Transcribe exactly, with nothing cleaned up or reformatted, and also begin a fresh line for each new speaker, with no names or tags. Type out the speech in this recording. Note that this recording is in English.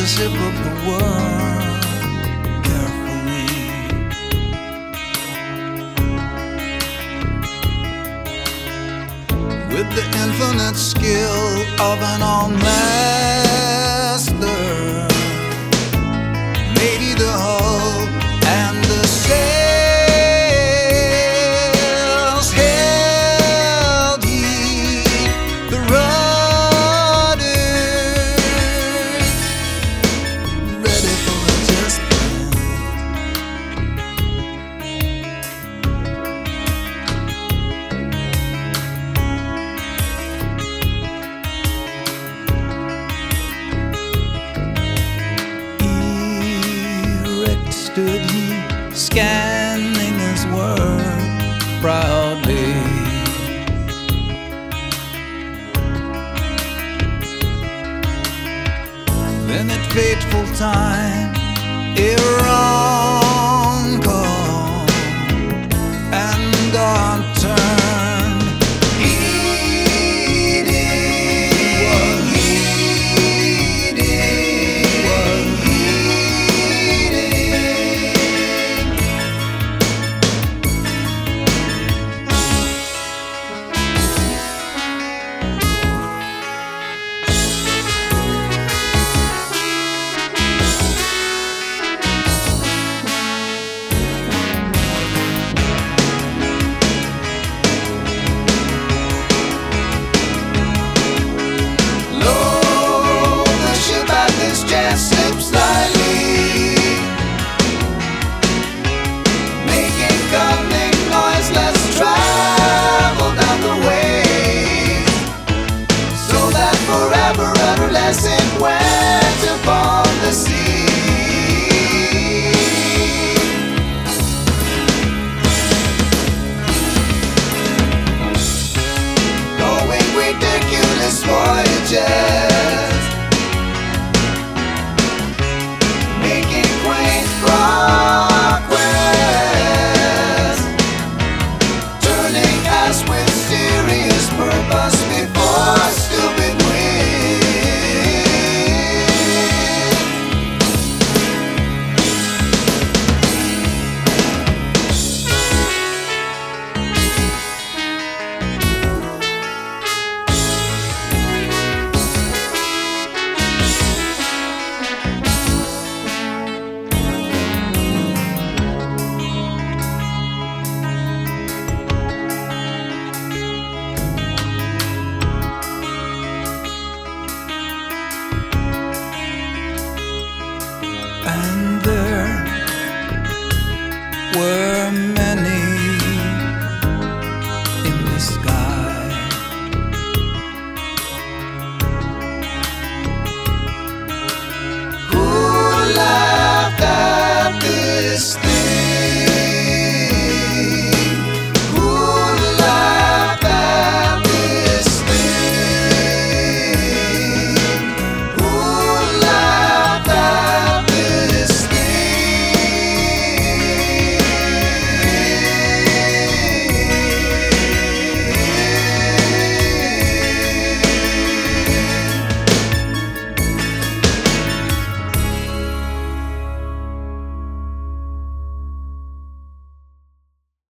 the ship of the world carefully. With the infinite skill of an all-master, made he the hull and the sails, held he the rudders, ready for the test stood he, scanning his work proudly. Then at fateful time, Iran called, and God turned. Heeding, was heeding, was slips slightly, making coming noiseless travel down the waves, so that forever adolescent went upon the sea.